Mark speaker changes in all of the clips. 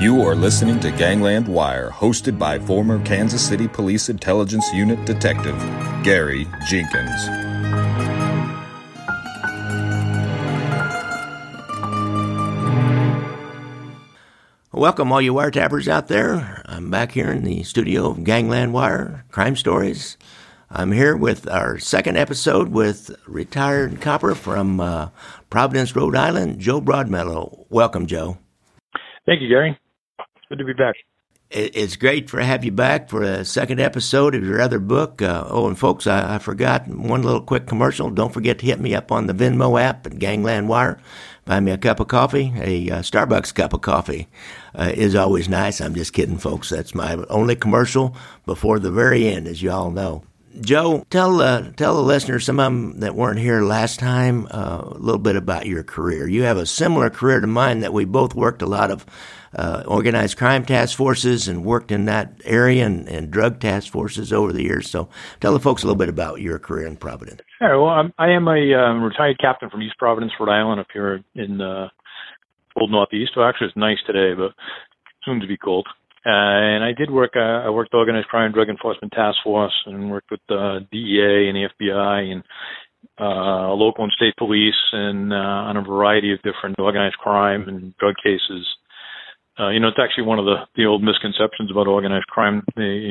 Speaker 1: You are listening to Gangland Wire, hosted by former Kansas City Police Intelligence Unit Detective Gary Jenkins.
Speaker 2: Welcome, all you wiretappers out there. I'm back here in the studio of Gangland Wire, Crime Stories. I'm here with our second episode with retired copper from Providence, Rhode Island, Joe Broadmeadow. Welcome, Joe.
Speaker 3: Thank you, Gary. Good to be back.
Speaker 2: It's great to have you back for a second episode of your other book. And folks, I forgot one little quick commercial. Don't forget to hit me up on the Venmo app at Gangland Wire. Buy me a cup of coffee. A Starbucks cup of coffee is always nice. I'm just kidding, folks. That's my only commercial before the very end, as you all know. Joe, tell the listeners, some of them that weren't here last time, a little bit about your career. You have a similar career to mine, that we both worked a lot of organized crime task forces and worked in that area and drug task forces over the years. So tell the folks a little bit about your career in Providence.
Speaker 3: Sure. Well, I am a retired captain from East Providence, Rhode Island, up here in cold Northeast. Well, actually, it's nice today, but soon to be cold. And I did work, I worked Organized Crime Drug Enforcement Task Force and worked with the DEA and the FBI and local and state police and on a variety of different organized crime and drug cases. It's actually one of the old misconceptions about organized crime. They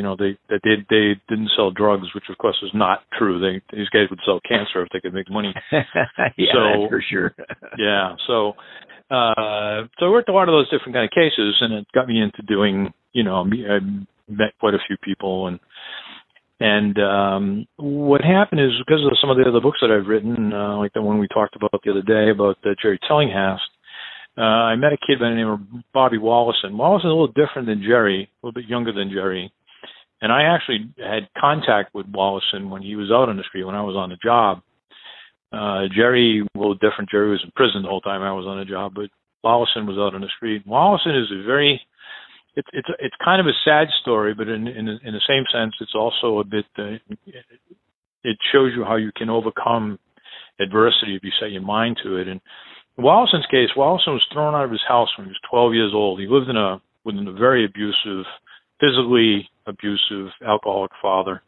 Speaker 3: didn't sell drugs, which of course is not true. These guys would sell cancer if they could make money.
Speaker 2: Yeah, that's for sure.
Speaker 3: Yeah. So I worked a lot of those different kind of cases, and it got me into doing, I met quite a few people, and what happened is, because of some of the other books that I've written, like the one we talked about the other day about Jerry Tillinghast, I met a kid by the name of Bobby Wallison. Wallison is a little different than Jerry, a little bit younger than Jerry. And I actually had contact with Wallison when he was out on the street, when I was on the job. Jerry, a little different. Jerry was in prison the whole time I was on the job, but Wallison was out on the street. Wallison is it's kind of a sad story, but in the same sense, it's also a bit, it shows you how you can overcome adversity if you set your mind to it. And in Wallison's case, Wallison was thrown out of his house when he was 12 years old. He lived within a very abusive, physically abusive, alcoholic father.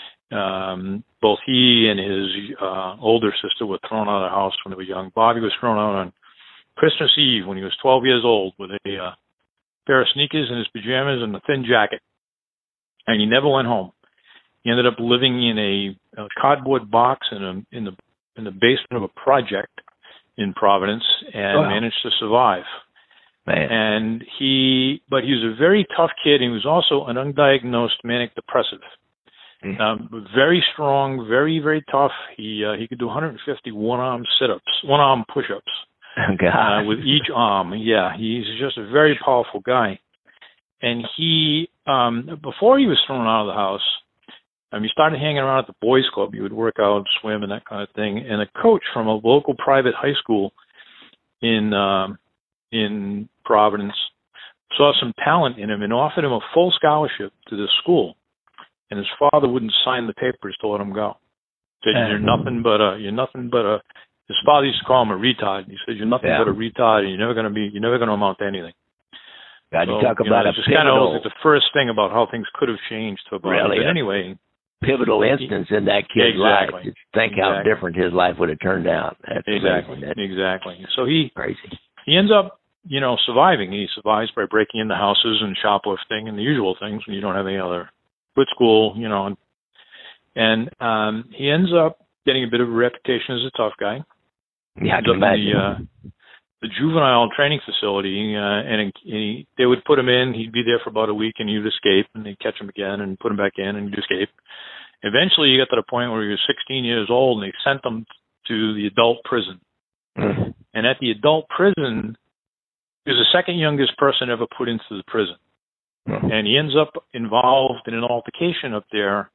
Speaker 3: Both he and his older sister were thrown out of the house when they were young. Bobby was thrown out on Christmas Eve when he was 12 years old with a pair of sneakers and his pajamas and a thin jacket. And he never went home. He ended up living in a cardboard box in the basement of a project in Providence and managed to survive. Man. But he was a very tough kid. He was also an undiagnosed manic depressive. Very strong, very, very tough. He could do 150 one-arm push-ups with each arm. Yeah, he's just a very powerful guy. And he, before he was thrown out of the house, he started hanging around at the boys' club. He would work out, swim, and that kind of thing. And a coach from a local private high school in Providence saw some talent in him and offered him a full scholarship to this school. And his father wouldn't sign the papers to let him go. He said, you're nothing but a, his father used to call him a retard. He said, you're nothing but a retard, and you're never going to amount to anything.
Speaker 2: God, you talk about a pivotal.
Speaker 3: It's the first thing about how things could have changed to about
Speaker 2: really,
Speaker 3: it. But anyway,
Speaker 2: pivotal instance in that kid's life. Think how different his life would have turned out. That's
Speaker 3: exactly. So he ends up, surviving. He survives by breaking into houses and shoplifting and the usual things when you don't have any other. Quit school, and he ends up getting a bit of a reputation as a tough guy.
Speaker 2: Yeah, I can imagine.
Speaker 3: The juvenile training facility, and they would put him in. He'd be there for about a week, and he'd escape, and they'd catch him again and put him back in, and he'd escape. Eventually, he got to the point where he was 16 years old, and they sent him to the adult prison. Mm-hmm. And at the adult prison, he was the second youngest person ever put into the prison. Mm-hmm. And he ends up involved in an altercation up there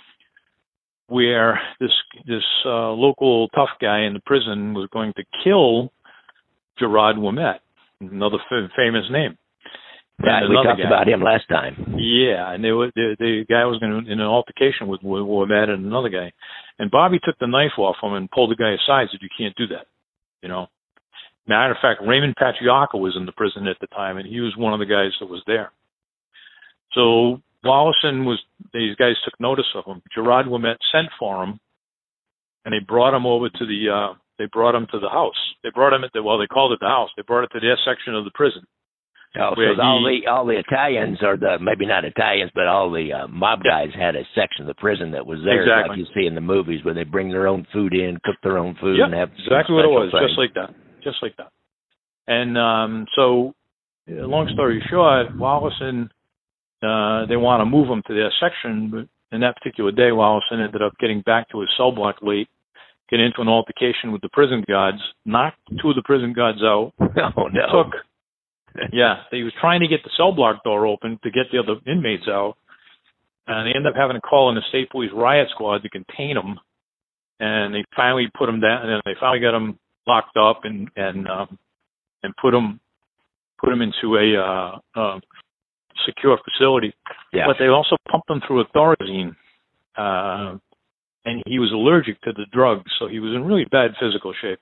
Speaker 3: where this local tough guy in the prison was going to kill Gerard Ouimet, another famous name.
Speaker 2: Right, we talked about him last time.
Speaker 3: Yeah, and the guy was in an altercation with Ouimet and another guy. And Bobby took the knife off him and pulled the guy aside and said, you can't do that, Matter of fact, Raymond Patriarca was in the prison at the time, and he was one of the guys that was there. So these guys took notice of him. Gerard Ouimet sent for him, and they brought him over to the house. They brought him they called it the house. They brought it to their section of the prison.
Speaker 2: Oh, so all the Italians, or maybe not Italians, but all the mob guys had a section of the prison that was there,
Speaker 3: exactly.
Speaker 2: like you see in the movies, where they bring their own food in, cook their own food,
Speaker 3: yep,
Speaker 2: and have
Speaker 3: exactly what it was,
Speaker 2: things.
Speaker 3: just like that. And so, long story short, Wallison, they want to move him to their section, but in that particular day, Wallison ended up getting back to his cell block late, getting into an altercation with the prison guards, knocked two of the prison guards out.
Speaker 2: Oh, no.
Speaker 3: He was trying to get the cell block door open to get the other inmates out, and they ended up having to call in the state police riot squad to contain him, and they finally put him down, and they finally got him locked up and put him into a secure facility.
Speaker 2: Yeah.
Speaker 3: But they also pumped him through a Thorazine, and he was allergic to the drugs, so he was in really bad physical shape.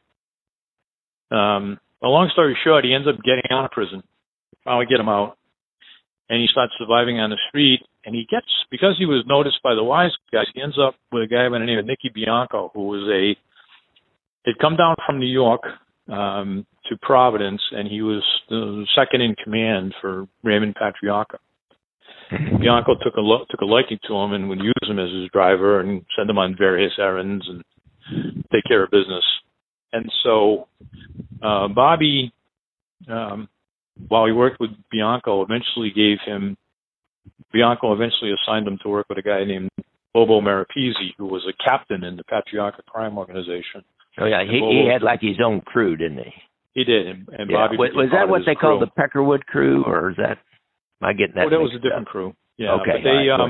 Speaker 3: A long story short, he ends up getting out of prison. Finally get him out, and he starts surviving on the street. And because he was noticed by the wise guys, he ends up with a guy by the name of Nicky Bianco, who had come down from New York to Providence, and he was the second in command for Raymond Patriarca. Bianco took a liking to him and would use him as his driver and send him on various errands and take care of business. And so Bobby, while he worked with Bianco, eventually assigned him to work with a guy named Bobo Maripesi, who was a captain in the Patriarca crime organization.
Speaker 2: Oh, yeah, he had like his own crew, didn't he?
Speaker 3: He did, and Bobby
Speaker 2: was that what they called the Peckerwood crew, or is that, am I getting that?
Speaker 3: Oh, that was a different crew. Yeah,
Speaker 2: okay.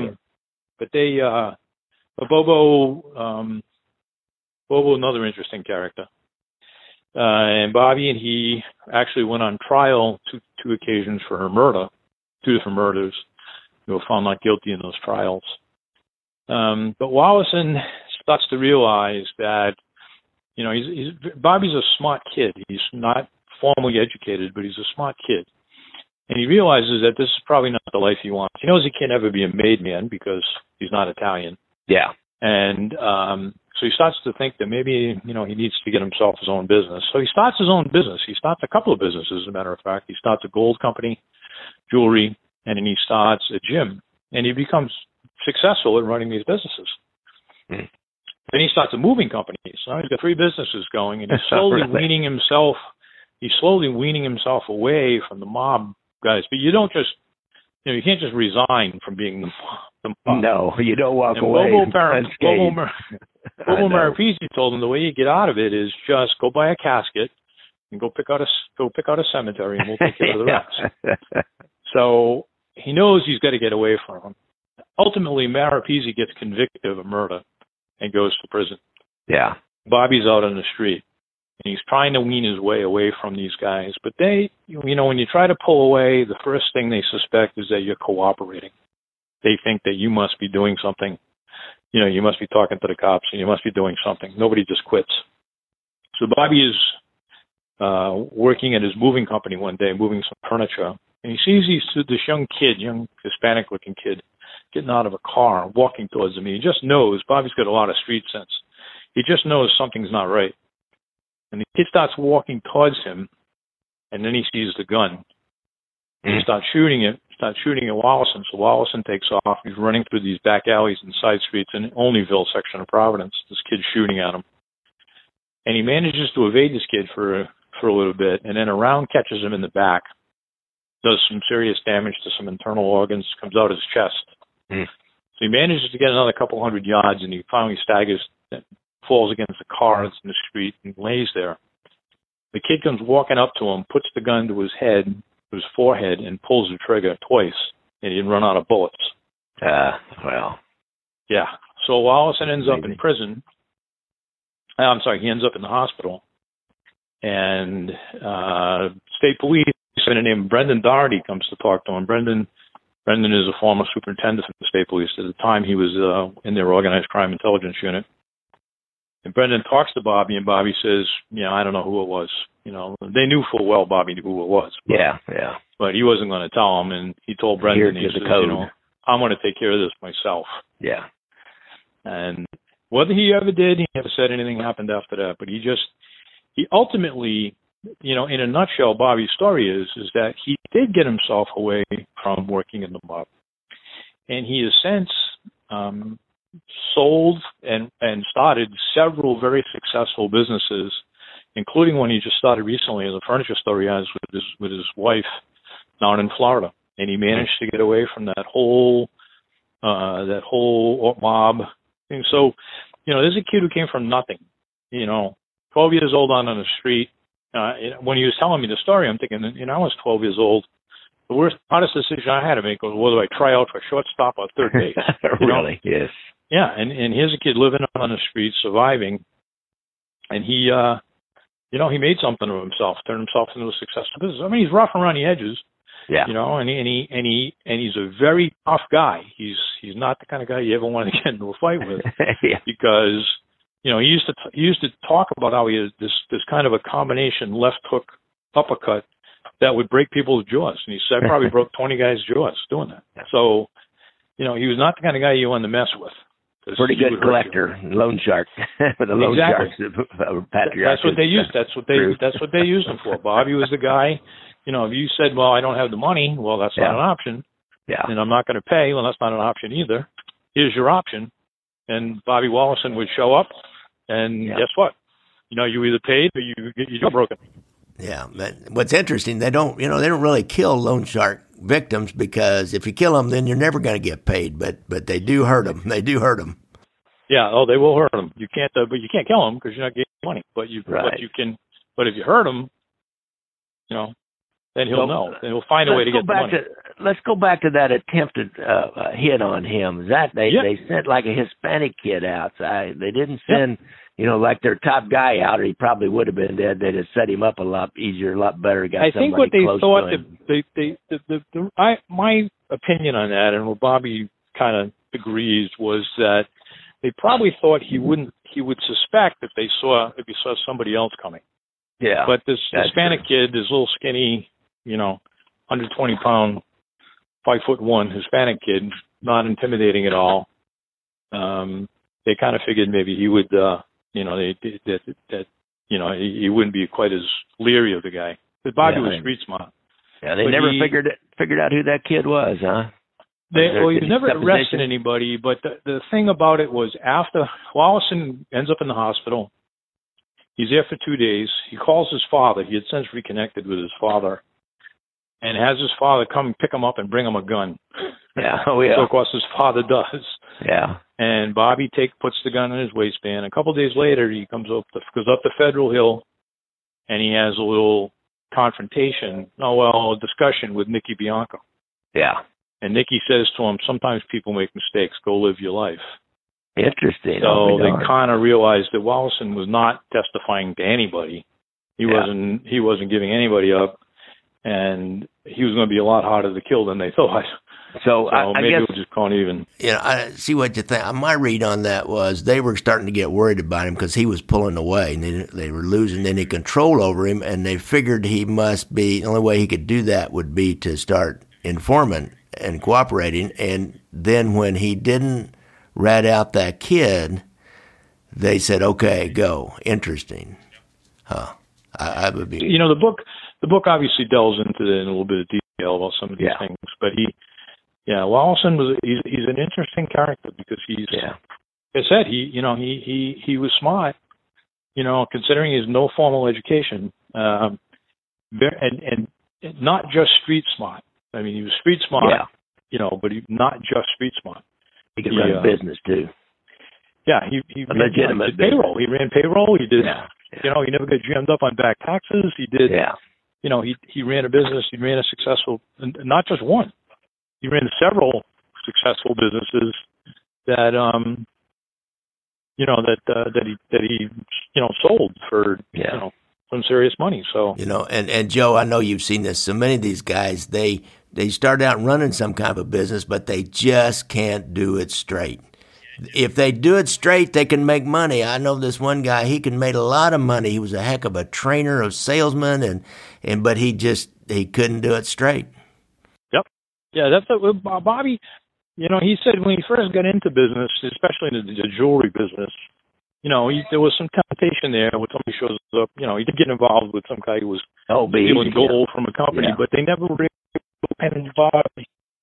Speaker 3: But Bobo, another interesting character. And Bobby and he actually went on trial two occasions for her murder, two different murders. They were found not guilty in those trials. But Wallison starts to realize that, Bobby's a smart kid. He's not formally educated, but he's a smart kid. And he realizes that this is probably not the life he wants. He knows he can't ever be a made man because he's not Italian.
Speaker 2: Yeah.
Speaker 3: And so he starts to think that maybe, he needs to get himself his own business. So he starts his own business. He starts a couple of businesses, as a matter of fact. He starts a gold company, jewelry, and then he starts a gym. And he becomes successful at running these businesses.
Speaker 2: Mm.
Speaker 3: Then he starts a moving company. So he's got 3 businesses going, and he's slowly weaning himself away from the mob guys. But you don't just, you can't just resign from being the mob.
Speaker 2: No, you don't walk away.
Speaker 3: Bobo Maripesi told him the way you get out of it is just go buy a casket and go pick out a cemetery, and we'll take care of the rest. So he knows he's got to get away from him. Ultimately, Maripesi gets convicted of a murder and goes to prison.
Speaker 2: Yeah.
Speaker 3: Bobby's out on the street, and he's trying to wean his way away from these guys. But they, when you try to pull away, the first thing they suspect is that you're cooperating. They think that you must be doing something. You must be talking to the cops, and you must be doing something. Nobody just quits. So Bobby is working at his moving company one day, moving some furniture, and he sees this young Hispanic-looking kid, getting out of a car, walking towards him. He just knows, Bobby's got a lot of street sense. He just knows something's not right. And the kid starts walking towards him, and then he sees the gun. And he starts shooting at Wallison. So Wallison takes off. He's running through these back alleys and side streets in Olneyville section of Providence. This kid's shooting at him. And he manages to evade this kid for a little bit, and then a round catches him in the back, does some serious damage to some internal organs, comes out his chest. So he manages to get another couple 100 yards, and he finally staggers, falls against a car that's in the street, and lays there. The kid comes walking up to him, puts the gun to his forehead, and pulls the trigger twice, and he'd run out of bullets.
Speaker 2: Well.
Speaker 3: Yeah. So Wallison ends up in prison. I'm sorry, he ends up in the hospital. And state police, a man named Brendan Doherty, comes to talk to him. Brendan is a former superintendent of the state police. At the time, he was in their organized crime intelligence unit. And Brendan talks to Bobby, and Bobby says, I don't know who it was. they knew full well Bobby knew who it was. But,
Speaker 2: yeah.
Speaker 3: But he wasn't going to tell them, and he told Brendan, he says, I'm going to take care of this myself.
Speaker 2: Yeah.
Speaker 3: And whether he ever did, he never said anything happened after that. But he ultimately, in a nutshell, Bobby's story is that he did get himself away from working in the mob. And he has since sold and started several very successful businesses, including one he just started recently as a furniture store he has with his wife down in Florida. And he managed to get away from that whole mob thing. So, there's a kid who came from nothing, 12 years old on the street. When he was telling me the story, I'm thinking, I was 12 years old. The hardest decision I had to make was whether I try out for shortstop or third base.
Speaker 2: Really? Yes.
Speaker 3: Yeah, and here's a kid living on the street, surviving, and he made something of himself, turned himself into a successful business. I mean, he's rough around the edges.
Speaker 2: Yeah.
Speaker 3: And he's a very tough guy. He's not the kind of guy you ever want to get into a fight with.
Speaker 2: Yeah.
Speaker 3: Because he used to talk about how he had this kind of a combination left hook uppercut that would break people's jaws. And he said I probably broke 20 guys' jaws doing that. So, he was not the kind of guy you wanted to mess with.
Speaker 2: Pretty good collector, loan shark. The loan sharks,
Speaker 3: That's what they used. That's what they used him for. Bobby was the guy. If you said, well, I don't have the money, well, that's not an option.
Speaker 2: Yeah.
Speaker 3: And I'm not going to pay, well, that's not an option either. Here's your option. And Bobby Wallison would show up, and guess what? You either paid or you got broken.
Speaker 2: Yeah. But what's interesting, they don't really kill loan shark victims, because if you kill them, then you're never going to get paid. But they do hurt them. They do hurt them.
Speaker 3: Yeah. Oh, they will hurt them. You can't, but you can't kill them because you're not getting money. But you can. But if you hurt them, then he'll know. He'll find a way to get the money.
Speaker 2: Let's go back to that attempted hit on him. They sent like a Hispanic kid out. They didn't send, like their top guy out, or he probably would have been dead. They just set him up a lot easier, a lot better.
Speaker 3: I think what they thought, my opinion on that, and what Bobby kind of agrees, was that they probably thought he would suspect if he saw somebody else coming.
Speaker 2: Yeah.
Speaker 3: But this Hispanic kid, this little skinny, 120-pound, 5'1" Hispanic kid, not intimidating at all. They kind of figured maybe he would, he wouldn't be quite as leery of the guy. But Bobby was street smart.
Speaker 2: Yeah, they never figured out who that kid was, huh?
Speaker 3: He never arrested anybody. But the thing about it was, after Wallison ends up in the hospital, he's there for 2 days. He calls his father. He had since reconnected with his father, and has his father come pick him up and bring him a gun.
Speaker 2: Yeah. Oh, yeah.
Speaker 3: So, of course, his father does.
Speaker 2: Yeah.
Speaker 3: And Bobby puts the gun in his waistband. A couple of days later, he goes up to Federal Hill, and he has a little discussion with Nicky Bianco.
Speaker 2: Yeah.
Speaker 3: And Nicky says to him, sometimes people make mistakes. Go live your life.
Speaker 2: Interesting.
Speaker 3: So they kind of realized that Wallison was not testifying to anybody. He wasn't giving anybody up, and he was going to be a lot harder to kill than they thought.
Speaker 2: So I
Speaker 3: maybe
Speaker 2: guess
Speaker 3: we'll just call it even.
Speaker 2: I see what you think. My read on that was they were starting to get worried about him because he was pulling away, and they were losing any control over him, and they figured he must be, the only way he could do that would be to start informing and cooperating. And then when he didn't rat out that kid, they said, okay, go. Interesting. Huh. I would be.
Speaker 3: The book obviously delves into it in a little bit of detail about some of these things, but Wallison he's an interesting character because he's, like I said, he was smart, considering his no formal education, and not just street smart. I mean, he was street smart, but he not just street smart.
Speaker 2: He could run a business too.
Speaker 3: Yeah, he
Speaker 2: legitimate
Speaker 3: did payroll. He ran payroll. He did. He never got jammed up on back taxes. He did. Yeah. He ran a business. He ran a successful, not just one. He ran several successful businesses that he sold for some serious money. So
Speaker 2: and Joe, I know you've seen this. So many of these guys, they start out running some kind of a business, but they just can't do it straight. if they do it straight, they can make money. I know this one guy, he can make a lot of money. He was a heck of a trainer, a salesman, but he couldn't do it straight.
Speaker 3: Yep. Yeah, that's Bobby, he said when he first got into business, especially in the jewelry business, there was some temptation there when somebody shows up. He did get involved with some guy who was stealing gold from a company, but they never really went involved.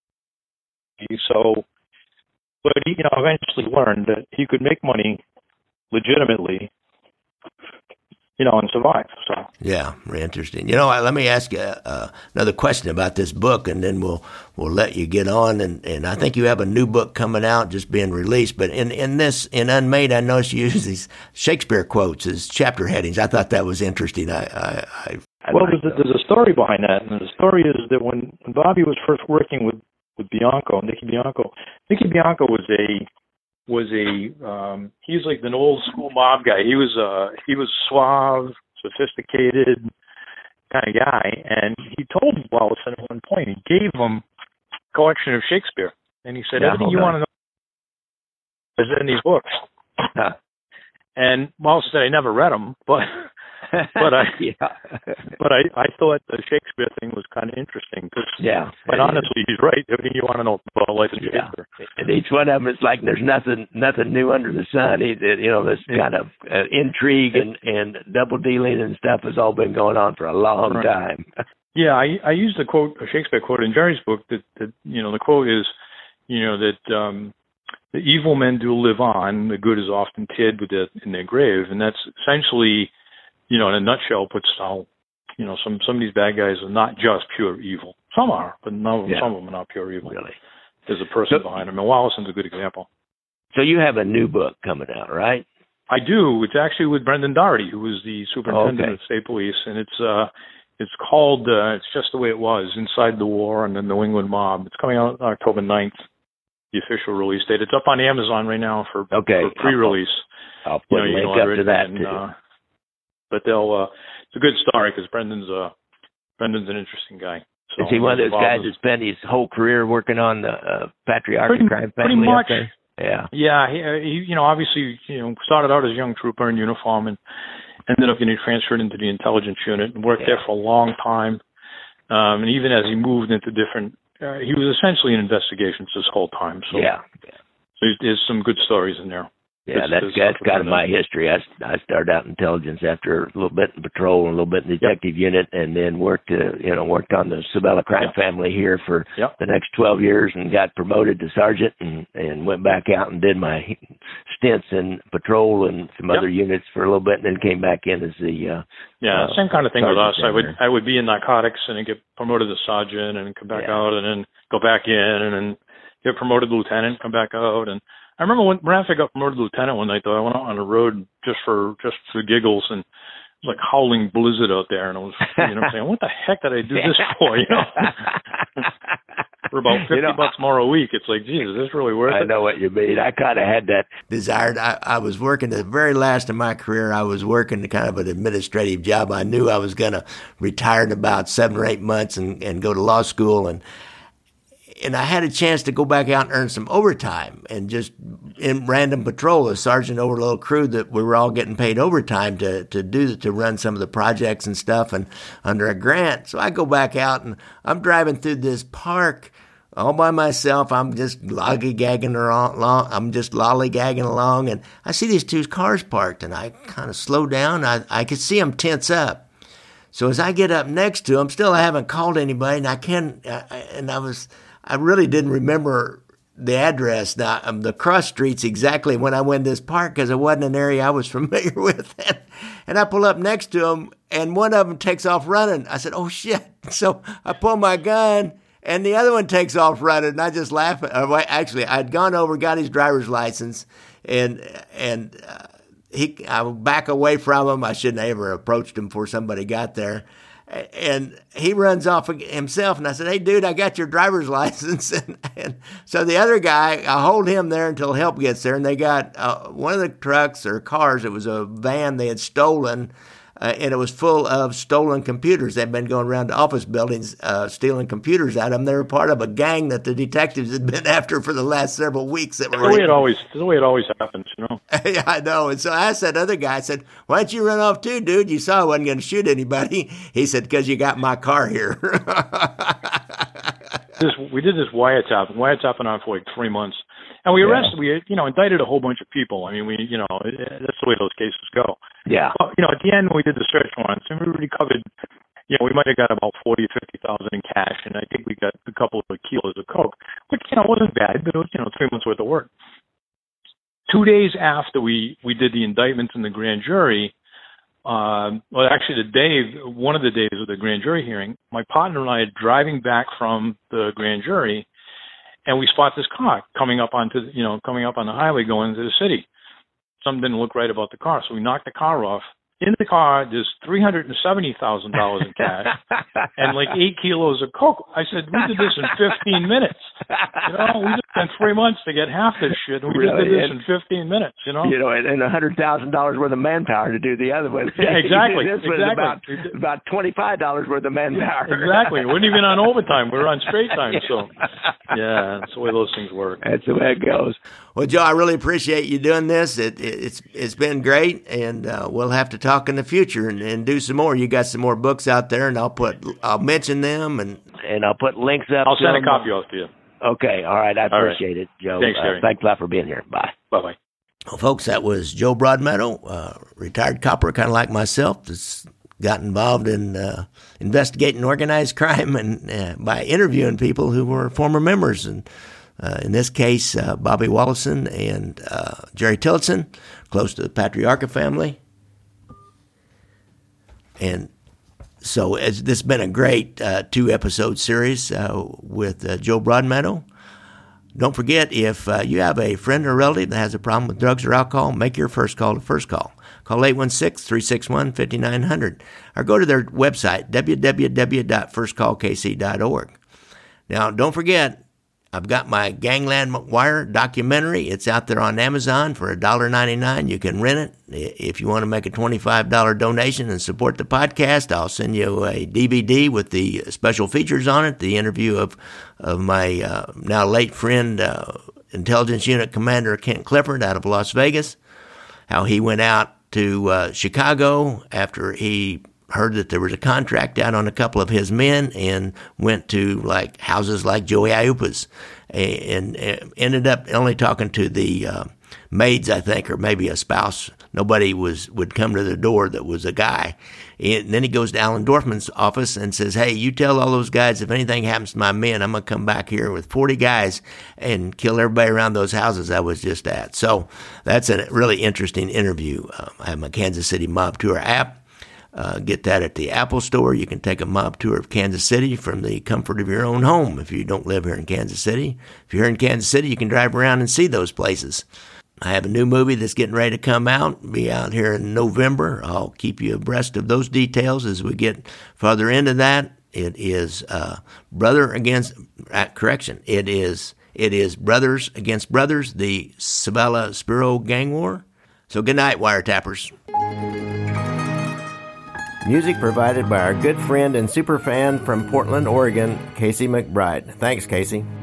Speaker 3: So, but he, eventually learned that he could make money legitimately, and survive. So.
Speaker 2: Yeah, very interesting. Let me ask you another question about this book, and then we'll let you get on. And I think you have a new book coming out, just being released. But in Unmade, I noticed you use these Shakespeare quotes as chapter headings. I thought that was interesting. There's
Speaker 3: a story behind that, and the story is that when Bobby was first working with Nicky Bianco he's like an old school mob guy. He was suave, sophisticated kind of guy, and he told Wallison at one point, he gave him a collection of Shakespeare, and he said, everything you want to know is in these books. And Wallison said, I never read them, but I thought the Shakespeare thing was kind of interesting because, quite honestly, he's right. Everything you want to know about life in Shakespeare.
Speaker 2: And each one of them is like there's nothing new under the sun. This kind of intrigue and double dealing and stuff has all been going on for a long time.
Speaker 3: Yeah, I used a Shakespeare quote in Jerry's book that the quote is, that the evil men do live on, the good is often hid in their grave, and that's essentially. In a nutshell, puts how, some of these bad guys are not just pure evil. Some are, but some of them are not pure evil. Really. There's a person behind them, and Wallison's a good example.
Speaker 2: So you have a new book coming out, right?
Speaker 3: I do. It's actually with Brendan Doherty, who was the superintendent of state police, and it's called It's Just the Way It Was, Inside the War and the New England Mob. It's coming out October 9th, the official release date. It's up on Amazon right now for pre-release.
Speaker 2: I'll put a link up to that, too.
Speaker 3: But it's a good story because Brendan's an interesting guy. So
Speaker 2: is he one of those guys that spent his whole career working on the Patriarch Crime Family?
Speaker 3: Pretty much.
Speaker 2: Yeah.
Speaker 3: Yeah. He obviously started out as a young trooper in uniform and ended up getting transferred into the intelligence unit and worked there for a long time. And even as he moved into different, he was essentially in investigations this whole time. So so there's some good stories in there.
Speaker 2: Yeah, that's kind of my history. I started out in intelligence after a little bit in patrol and a little bit in the detective unit, and then worked on the Sabella crime family here for the next 12 years, and got promoted to sergeant, and went back out and did my stints in patrol and some other units for a little bit, and then came back in as the
Speaker 3: same kind of thing with us. I would be in narcotics and then get promoted to sergeant, and come back out, and then go back in, and then get promoted to lieutenant, come back out, and I remember when I got promoted to lieutenant one night, though, I went out on the road just for giggles, and it was like howling blizzard out there, and I was, saying, what the heck did I do this for, For about $50 more a week, it's like, geez, is this really worth it?
Speaker 2: I know what you mean. I kind of had that desire. I was working the very last of my career. I was working kind of an administrative job. I knew I was going to retire in about 7 or 8 months and go to law school, and I had a chance to go back out and earn some overtime and just in random patrol, a sergeant over a little crew that we were all getting paid overtime to run some of the projects and stuff and under a grant. So I go back out and I'm driving through this park all by myself. I'm just lollygagging along, and I see these 2 cars parked, and I kind of slow down. I could see them tense up. So as I get up next to them, still I haven't called anybody, and I really didn't remember the address, the cross streets exactly when I went to this park because it wasn't an area I was familiar with. And I pull up next to them, and one of them takes off running. I said, oh, shit. So I pull my gun, and the other one takes off running, and I just laugh. Actually, I'd gone over, got his driver's license, and I would back away from him. I shouldn't have ever approached him before somebody got there. And he runs off himself, and I said, hey, dude, I got your driver's license. And so the other guy, I hold him there until help gets there, and they got one of the trucks or cars, it was a van they had stolen, and it was full of stolen computers. They'd been going around to office buildings stealing computers out of them. They were part of a gang that the detectives had been after for the last several weeks. That were
Speaker 3: the way it always happens, you know.
Speaker 2: Yeah, I know. And so I asked that other guy, I said, why don't you run off too, dude? You saw I wasn't going to shoot anybody. He said, because you got my car here.
Speaker 3: We did this wiretapping on for like 3 months. And we indicted a whole bunch of people. I mean, that's the way those cases go.
Speaker 2: Yeah.
Speaker 3: But, at the end, when we did the search warrants, and we recovered, we might have got about 40 or 50,000 in cash, and I think we got a couple of kilos of coke, which, wasn't bad, but it was, 3 months worth of work. 2 days after we did the indictments in the grand jury, actually one of the days of the grand jury hearing, my partner and I are driving back from the grand jury, and we spot this car coming up on the highway going into the city. Something didn't look right about the car, so we knocked the car off. In the car, there's $370,000 in cash and like 8 kilos of coke. I said, we did this in 15 minutes. We just spent 3 months to get half this shit, and we just did this in 15 minutes. And
Speaker 2: $100,000 worth of manpower to do do the other one.
Speaker 3: Yeah, exactly.
Speaker 2: This was about $25 worth of manpower.
Speaker 3: Exactly. We weren't even on overtime. We were on straight time. So, yeah, that's the way those things work.
Speaker 2: That's the way it goes. Well, Joe, I really appreciate you doing this. It's been great, and we'll have to talk in the future and do some more. You got some more books out there, and I'll mention them and I'll put links up.
Speaker 3: I'll send a copy off to you.
Speaker 2: Okay, all right. I appreciate it, Joe.
Speaker 3: Thanks, Gary.
Speaker 2: Thanks a lot for being here. Bye.
Speaker 3: Bye-bye.
Speaker 2: Well, folks, that was Joe Broadmeadow, retired copper, kind of like myself. That's got involved in investigating organized crime and by interviewing people who were former members. And in this case, Bobby Wallison and Jerry Tillotson, close to the Patriarca family. And so this has been a great 2-episode series with Joe Broadmeadow. Don't forget, if you have a friend or relative that has a problem with drugs or alcohol, make your first call to First Call. Call 816-361-5900 or go to their website, www.firstcallkc.org. Now, don't forget, I've got my Gangland Wire documentary. It's out there on Amazon for $1.99. You can rent it. If you want to make a $25 donation and support the podcast, I'll send you a DVD with the special features on it, the interview of my now late friend, Intelligence Unit Commander Kent Clifford out of Las Vegas, how he went out to Chicago after he heard that there was a contract out on a couple of his men and went to houses like Joey Aiuppa's and ended up only talking to the maids, I think, or maybe a spouse. Nobody would come to the door that was a guy. And then he goes to Alan Dorfman's office and says, hey, you tell all those guys if anything happens to my men, I'm going to come back here with 40 guys and kill everybody around those houses I was just at. So that's a really interesting interview. I have my Kansas City Mob Tour app. Get that at the Apple Store. You can take a mob tour of Kansas City from the comfort of your own home if you don't live here in Kansas City. If you're in Kansas City, you can drive around and see those places. I have a new movie that's getting ready to come out, be out here in November. I'll keep you abreast of those details as we get further into that. It is It is Brothers Against Brothers, the Sabella Spiro Gang War. So good night, wiretappers. Music provided by our good friend and superfan from Portland, Oregon, Casey McBride. Thanks, Casey.